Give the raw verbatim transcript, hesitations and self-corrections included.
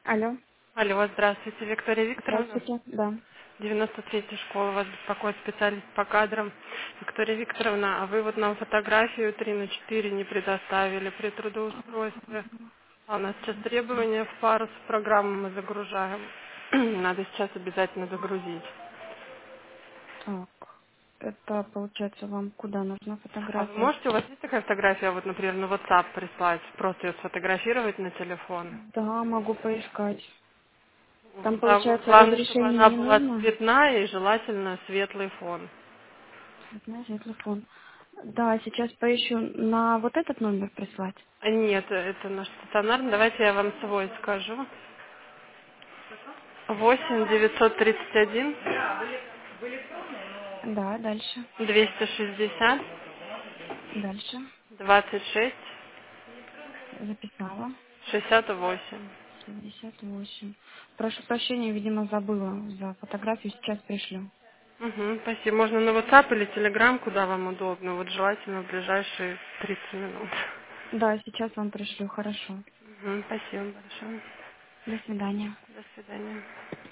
Алло, Алло, здравствуйте, Виктория Викторовна. здравствуйте. Да. девяносто третья школа, вас беспокоит специалист по кадрам. Виктория Викторовна, а вы вот нам фотографию три на четыре не предоставили при трудоустройстве. А у нас сейчас требования в пару с программой мы загружаем. Надо сейчас обязательно загрузить. Так, это получается вам куда нужна А вы фотография? можете, у вас есть такая фотография, вот, например, на WhatsApp прислать, просто ее сфотографировать на телефон? Да, могу поискать. Там Там получается главное, чтобы разрешение она не была нужно. цветная и желательно светлый фон. Цветной телефон. Да, сейчас поищу. На вот этот номер прислать? А нет, это наш стационарный. Давайте я вам свой скажу. Восемь девятьсот тридцать один Да, дальше. двести шестьдесят Дальше. двадцать шесть Записала. шестьдесят восемь. шестьдесят восемь. Прошу прощения, видимо, забыла за фотографию. Сейчас пришлю. Угу, спасибо. Можно на WhatsApp или Telegram, куда вам удобно. Вот желательно в ближайшие тридцать минут. Да, сейчас вам пришлю. Хорошо. Угу, спасибо большое. До свидания. До свидания.